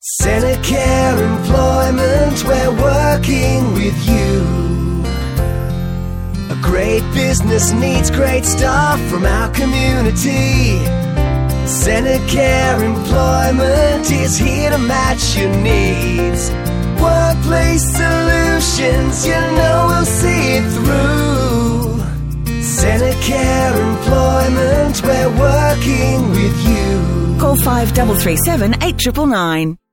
Senecare Employment, we're working with you. A great business needs great staff from our community. Senecare Employment is here to match your needs. Workplace solutions, you know we'll see it through. Senecare Employment, we're working with you. Call 5337 8999.